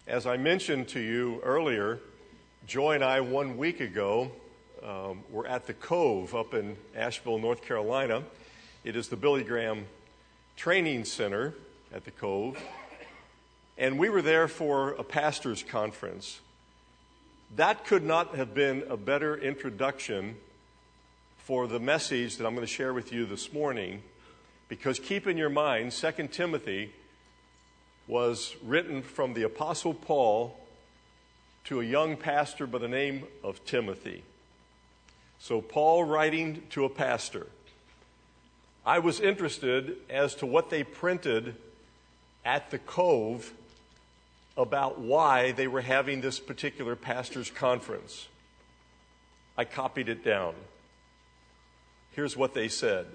As I mentioned to you earlier, Joy and I 1 week ago were at the Cove up in Asheville, North Carolina. It is the Billy Graham Training Center at the Cove. And we were there for a pastor's conference. That could not have been a better introduction for the message that I'm going to share with you this morning, because keep in your mind, 2 Timothy was written from the Apostle Paul to a young pastor by the name of Timothy. So Paul writing to a pastor. I was interested as to what they printed at the Cove about why they were having this particular pastor's conference. I copied it down. Here's what they said.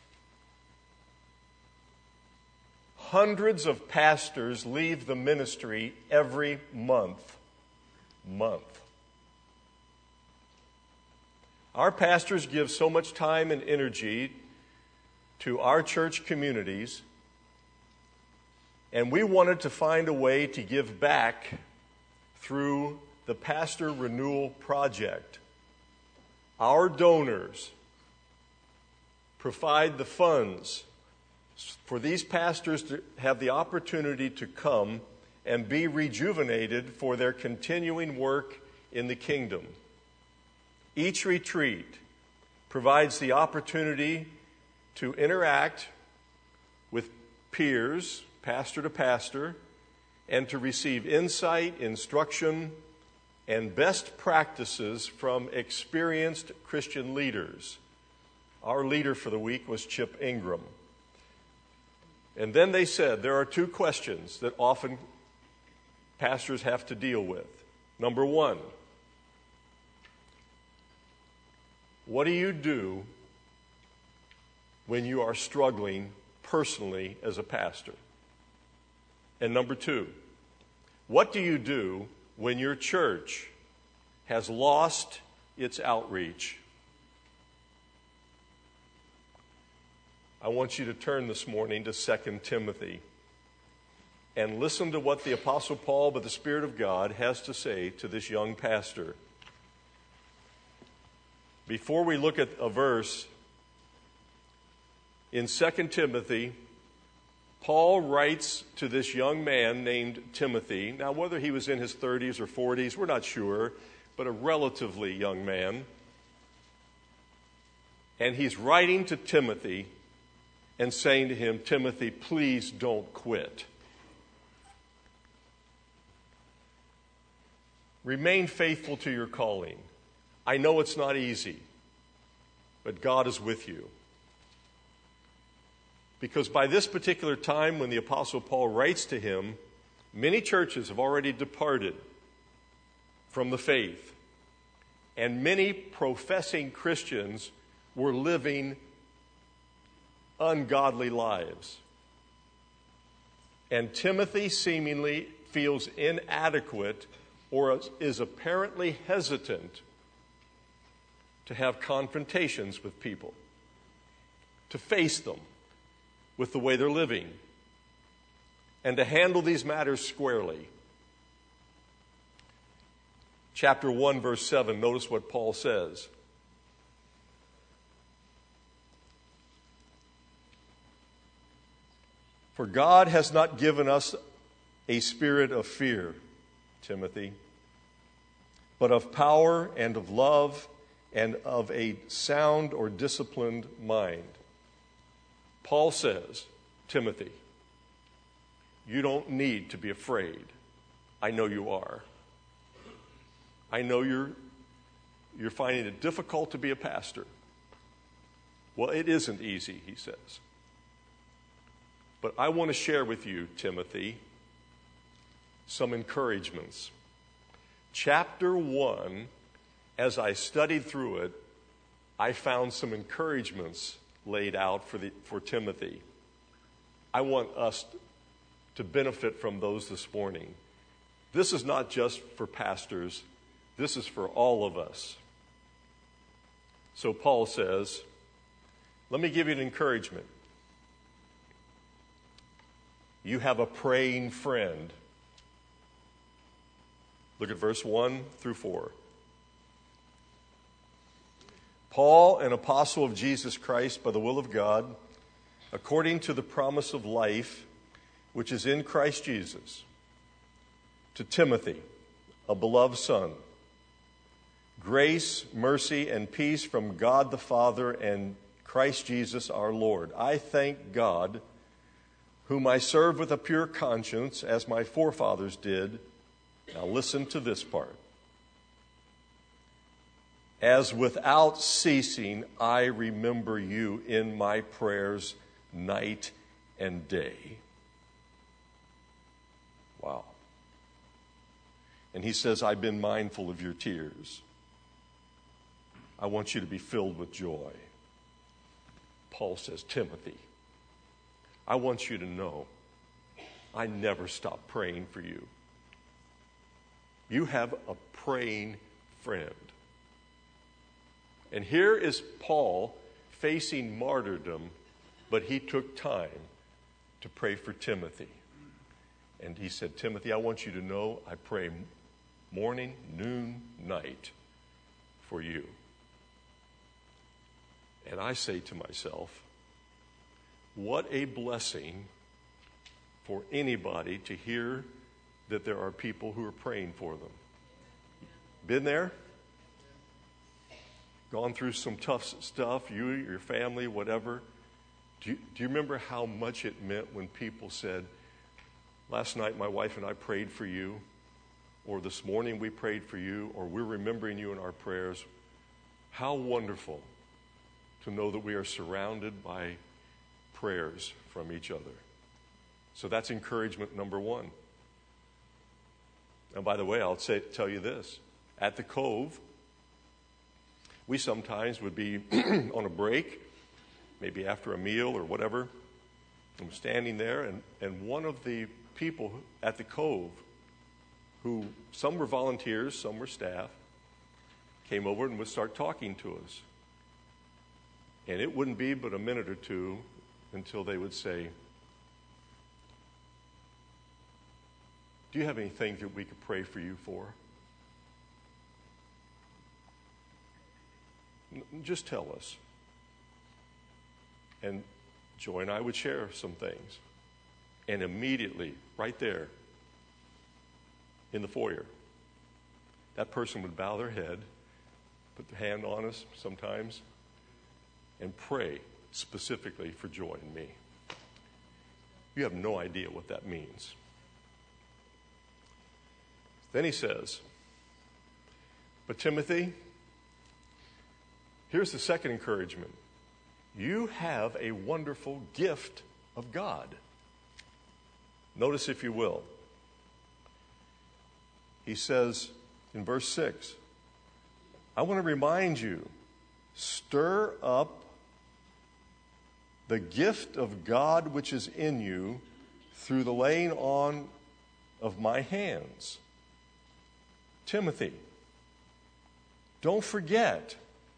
Hundreds of pastors leave the ministry every month. Our pastors give so much time and energy to our church communities, and we wanted to find a way to give back through the Pastor Renewal Project. Our donors provide the funds for these pastors to have the opportunity to come and be rejuvenated for their continuing work in the kingdom. Each retreat provides the opportunity to interact with peers, pastor to pastor, and to receive insight, instruction, and best practices from experienced Christian leaders. Our leader for the week was Chip Ingram. And then they said there are two questions that often pastors have to deal with. Number one, what do you do when you are struggling personally as a pastor? And number two, what do you do when your church has lost its outreach? I want you to turn this morning to 2 Timothy and listen to what the Apostle Paul, by the Spirit of God, has to say to this young pastor. Before we look at a verse, in 2 Timothy, Paul writes to this young man named Timothy. Now, whether he was in his 30s or 40s, we're not sure, but a relatively young man. And he's writing to Timothy and saying to him, Timothy, please don't quit. Remain faithful to your calling. I know it's not easy, but God is with you. Because by this particular time when the Apostle Paul writes to him, many churches have already departed from the faith. And many professing Christians were living ungodly lives. And Timothy seemingly feels inadequate or is apparently hesitant to have confrontations with people, to face them with the way they're living, and to handle these matters squarely. Chapter 1, verse 7, notice what Paul says. For God has not given us a spirit of fear, Timothy, but of power and of love and of a sound or disciplined mind. Paul says, Timothy, you don't need to be afraid. I know you are. I know you're finding it difficult to be a pastor. Well, it isn't easy, he says. But I want to share with you, Timothy, some encouragements. Chapter 1, as I studied through it, I found some encouragements laid out for Timothy. I want us to benefit from those this morning. This is not just for pastors. This is for all of us. So Paul says, let me give you an encouragement. You have a praying friend. Look at verse 1 through 4. Paul, an apostle of Jesus Christ by the will of God, according to the promise of life, which is in Christ Jesus, to Timothy, a beloved son, grace, mercy, and peace from God the Father and Christ Jesus our Lord. I thank God, whom I serve with a pure conscience, as my forefathers did. Now listen to this part. As without ceasing I remember you in my prayers night and day. Wow. And he says, I've been mindful of your tears. I want you to be filled with joy. Paul says, Timothy, I want you to know I never stop praying for you. You have a praying friend. And here is Paul facing martyrdom, but he took time to pray for Timothy. And he said, Timothy, I want you to know I pray morning, noon, night for you. And I say to myself, what a blessing for anybody to hear that there are people who are praying for them. Been there? Gone through some tough stuff, you, your family, whatever. Do you remember how much it meant when people said, last night my wife and I prayed for you, or this morning we prayed for you, or we're remembering you in our prayers? How wonderful to know that we are surrounded by prayers from each other. So that's encouragement number one. And by the way, I'll tell you this. At the Cove, we sometimes would be on a break, maybe after a meal or whatever. I'm standing there, and one of the people at the Cove, who some were volunteers, some were staff, came over and would start talking to us. And it wouldn't be but a minute or two until they would say, do you have anything that we could pray for you for? Just tell us. And Joy and I would share some things. And immediately, right there, in the foyer, that person would bow their head, put their hand on us sometimes, and pray specifically for Joy and me. You have no idea what that means. Then he says, but Timothy, here's the second encouragement. You have a wonderful gift of God. Notice, if you will, he says in verse 6, I want to remind you, stir up the gift of God which is in you through the laying on of my hands. Timothy, don't forget,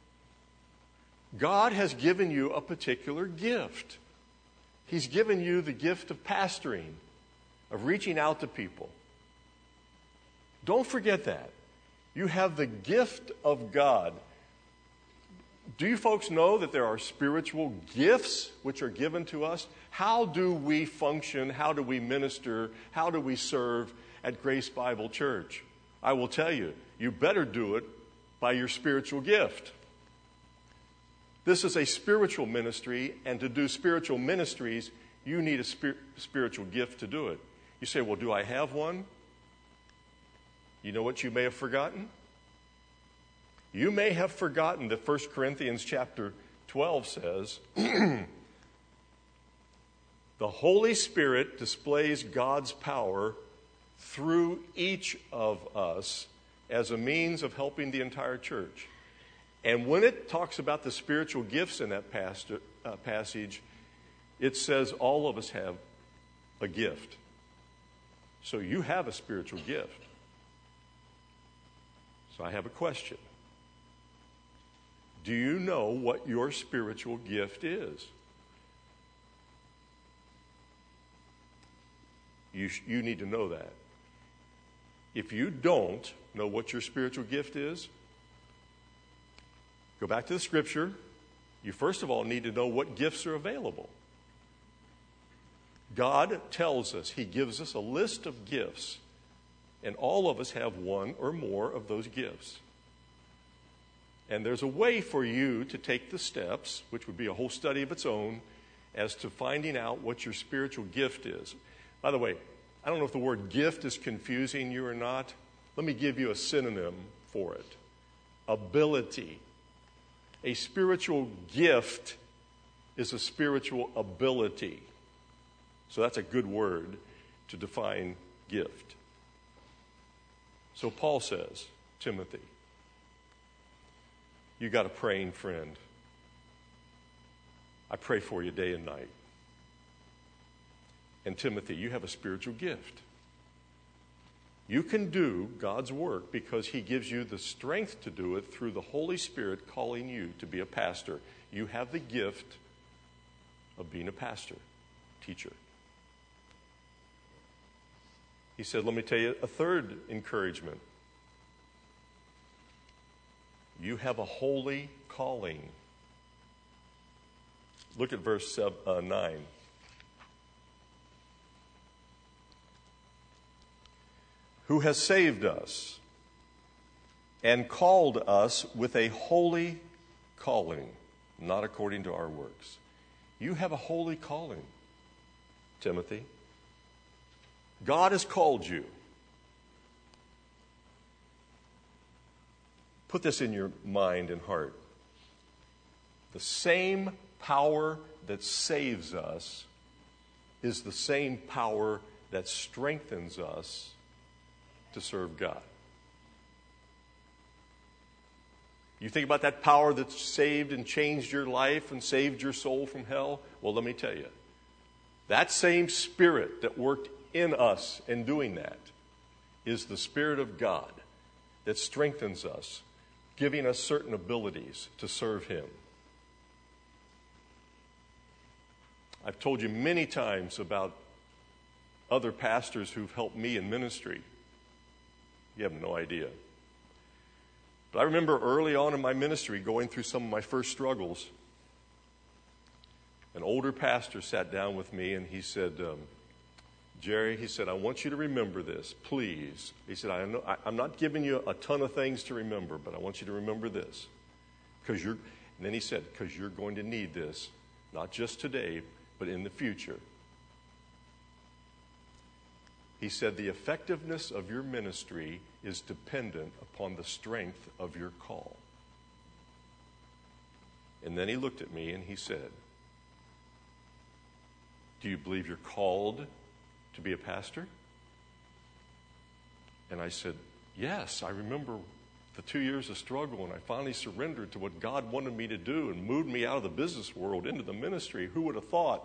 God has given you a particular gift. He's given you the gift of pastoring, of reaching out to people. Don't forget that. You have the gift of God. Do you folks know that there are spiritual gifts which are given to us? How do we function? How do we minister? How do we serve at Grace Bible Church? I will tell you, you better do it by your spiritual gift. This is a spiritual ministry, and to do spiritual ministries, you need a spiritual gift to do it. You say, well, do I have one? You know what you may have forgotten? You may have forgotten that 1 Corinthians chapter 12 says, the Holy Spirit displays God's power through each of us as a means of helping the entire church. And when it talks about the spiritual gifts in that passage, it says all of us have a gift. So you have a spiritual gift. So I have a question. Do you know what your spiritual gift is? You need to know that. If you don't know what your spiritual gift is, go back to the Scripture. You first of all need to know what gifts are available. God tells us, He gives us a list of gifts, and all of us have one or more of those gifts. And there's a way for you to take the steps, which would be a whole study of its own, as to finding out what your spiritual gift is. By the way, I don't know if the word gift is confusing you or not. Let me give you a synonym for it. Ability. A spiritual gift is a spiritual ability. So that's a good word to define gift. So Paul says, Timothy, you got a praying friend. I pray for you day and night. And Timothy, you have a spiritual gift. You can do God's work because He gives you the strength to do it through the Holy Spirit calling you to be a pastor. You have the gift of being a pastor, teacher. He said, let me tell you a third encouragement. You have a holy calling. Look at verse 9. Who has saved us and called us with a holy calling, not according to our works. You have a holy calling, Timothy. God has called you. Put this in your mind and heart. The same power that saves us is the same power that strengthens us to serve God. You think about that power that saved and changed your life and saved your soul from hell? Well, let me tell you, that same Spirit that worked in us in doing that is the Spirit of God that strengthens us, giving us certain abilities to serve Him. I've told you many times about other pastors who've helped me in ministry. You have no idea. But I remember early on in my ministry going through some of my first struggles. An older pastor sat down with me and he said, Jerry, he said, I want you to remember this, please. He said, I'm not giving you a ton of things to remember, but I want you to remember this. And then he said, because you're going to need this, not just today, but in the future. He said, the effectiveness of your ministry is dependent upon the strength of your call. And then he looked at me and he said, do you believe you're called to be a pastor? And I said, yes, I remember the 2 years of struggle, and I finally surrendered to what God wanted me to do and moved me out of the business world into the ministry. Who would have thought?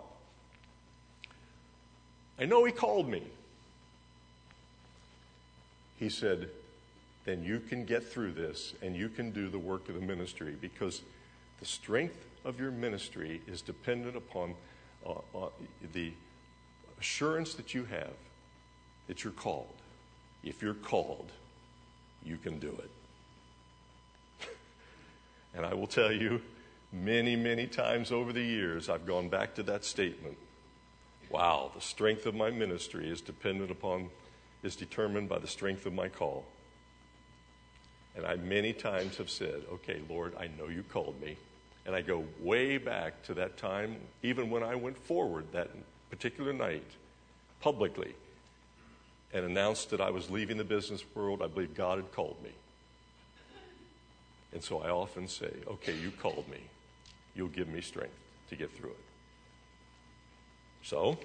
I know He called me. He said, then you can get through this and you can do the work of the ministry, because the strength of your ministry is dependent upon the assurance that you have that you're called. If you're called, you can do it. And I will tell you, many, many times over the years, I've gone back to that statement. Wow, the strength of my ministry is determined by the strength of my call. And I many times have said, okay, Lord, I know you called me. And I go way back to that time, even when I went forward that particular night, publicly, and announced that I was leaving the business world. I believe God had called me. And so I often say, okay, you called me. You'll give me strength to get through it. So,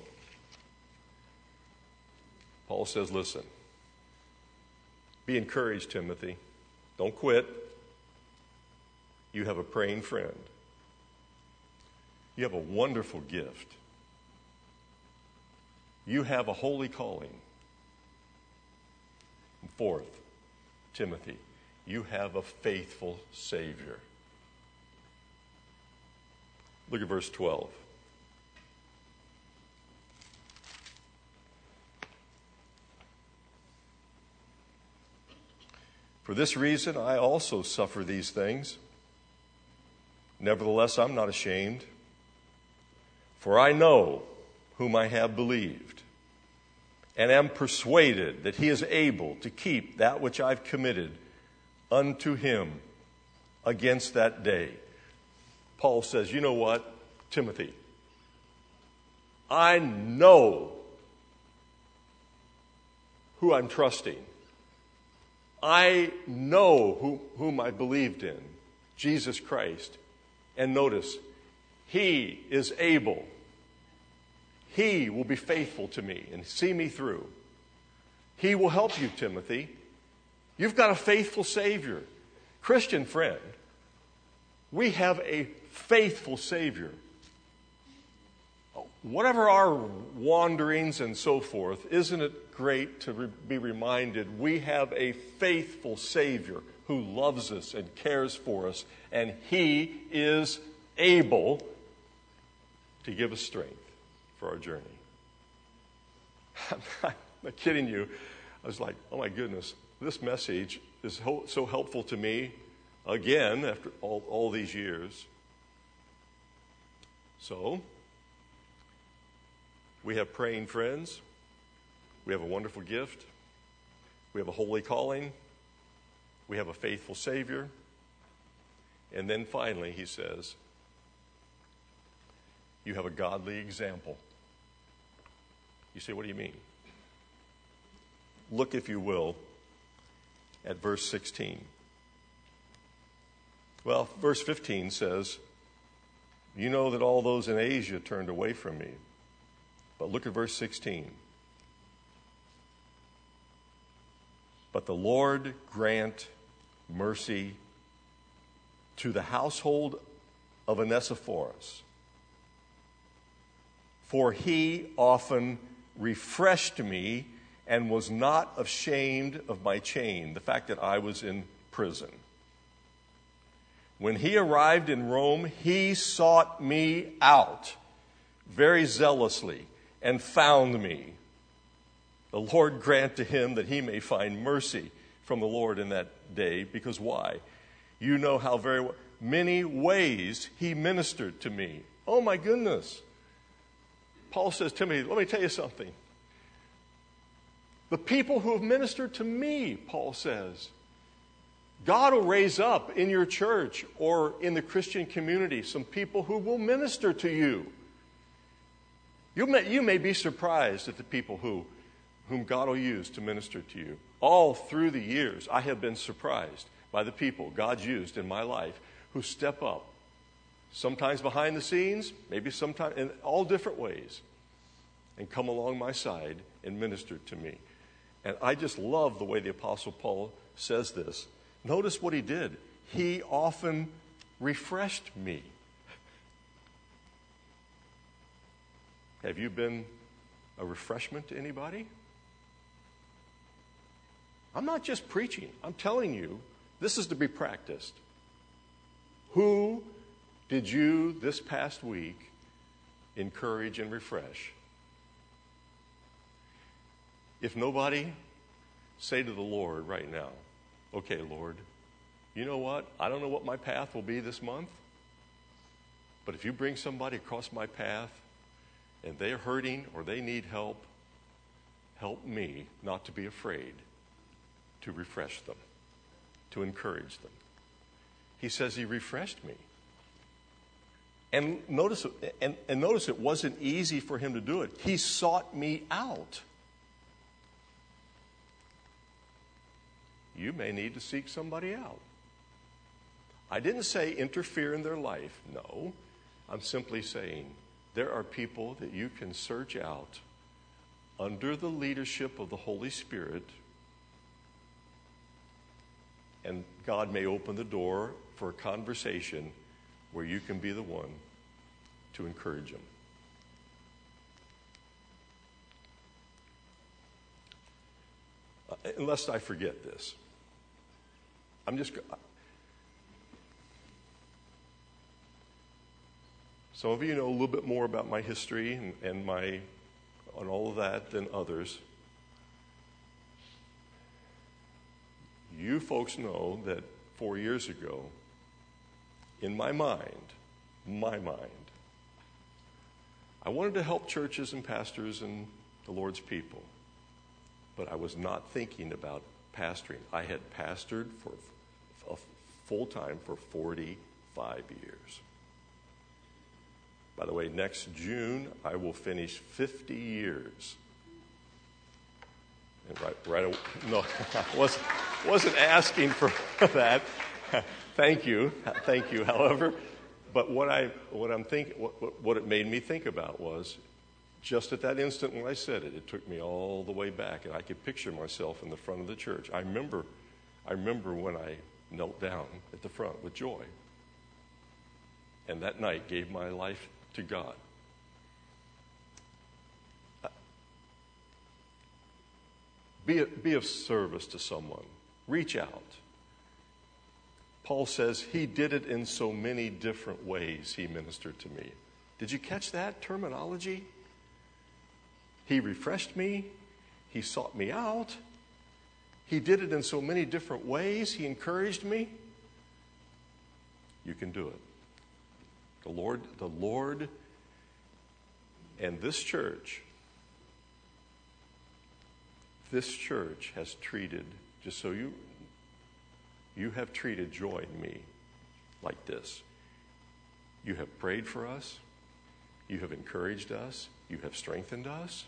Paul says, listen, be encouraged, Timothy. Don't quit. You have a praying friend. You have a wonderful gift. You have a holy calling. And fourth, Timothy, you have a faithful Savior. Look at verse 12. For this reason, I also suffer these things. Nevertheless, I'm not ashamed, for I know whom I have believed, and am persuaded that he is able to keep that which I've committed unto him against that day. Paul says, you know what, Timothy? I know who I'm trusting. I know whom I believed in, Jesus Christ. And notice, he is able. He will be faithful to me and see me through. He will help you, Timothy. You've got a faithful Savior. Christian friend, we have a faithful Savior. Whatever our wanderings and so forth, isn't it great to be reminded we have a faithful Savior who loves us and cares for us, and he is able to give us strength for our journey. I'm not kidding you. I was like, oh my goodness, this message is so helpful to me again after all these years. So, we have praying friends. We have a wonderful gift. We have a holy calling. We have a faithful Savior. And then finally, he says, you have a godly example. You say, what do you mean? Look, if you will, at verse 16. Well, verse 15 says, you know that all those in Asia turned away from me. But look at verse 16. But the Lord grant mercy to the household of Onesiphorus, for he often refreshed me and was not ashamed of my chain, the fact that I was in prison. When he arrived in Rome, he sought me out very zealously and found me. The Lord grant to him that he may find mercy from the Lord in that day, because why? You know how very many ways he ministered to me. Oh my goodness. Paul says, Timothy, let me tell you something. The people who have ministered to me, Paul says, God will raise up in your church or in the Christian community some people who will minister to you. You may be surprised at the people whom God will use to minister to you. All through the years, I have been surprised by the people God's used in my life who step up, sometimes behind the scenes, maybe sometimes in all different ways, and come along my side and minister to me. And I just love the way the Apostle Paul says this. Notice what he did. He often refreshed me. Have you been a refreshment to anybody? I'm not just preaching. I'm telling you, this is to be practiced. Who did you this past week encourage and refresh? If nobody, say to the Lord right now, okay, Lord, you know what? I don't know what my path will be this month, but if you bring somebody across my path and they're hurting or they need help, help me not to be afraid to refresh them, to encourage them. He says he refreshed me. And notice it wasn't easy for him to do it. He sought me out. You may need to seek somebody out. I didn't say interfere in their life. No, I'm simply saying there are people that you can search out under the leadership of the Holy Spirit, and God may open the door for a conversation where you can be the one to encourage them. Unless I forget this. Some of you know a little bit more about my history and all of that than others. you folks know that 4 years ago, in my mind, I wanted to help churches and pastors and the Lord's people, but I was not thinking about pastoring. I had pastored for full-time for 45 years. By the way, next June, I will finish 50 years. And no, I wasn't asking for that. Thank you. However, but what it made me think about was, just at that instant when I said it, it took me all the way back, and I could picture myself in the front of the church. I remember when I knelt down at the front with joy, and that night gave my life to God. Be of service to someone. Reach out. Paul says he did it in so many different ways. He ministered to me. Did you catch that terminology? He refreshed me. He sought me out. He did it in so many different ways. He encouraged me. You can do it. The Lord and this church has treated, just so you have treated Joy and me like this. You have prayed for us. You have encouraged us. You have strengthened us.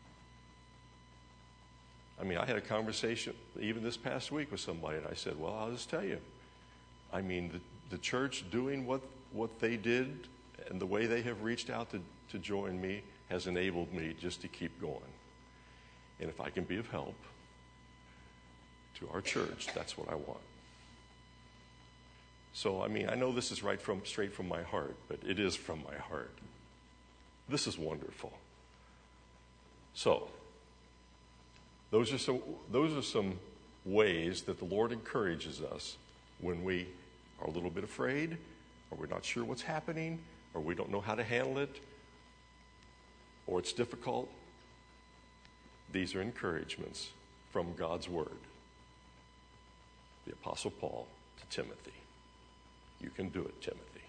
I mean, I had a conversation even this past week with somebody, and I said, well, I'll just tell you. I mean, the church doing what they did and the way they have reached out to Joy and me has enabled me just to keep going. And if I can be of help to our church, that's what I want. So, I mean, I know this is straight from my heart, but it is from my heart. This is wonderful. So, those are some ways that the Lord encourages us when we are a little bit afraid, or we're not sure what's happening, or we don't know how to handle it, or it's difficult. These are encouragements from God's Word. The Apostle Paul to Timothy. You can do it, Timothy.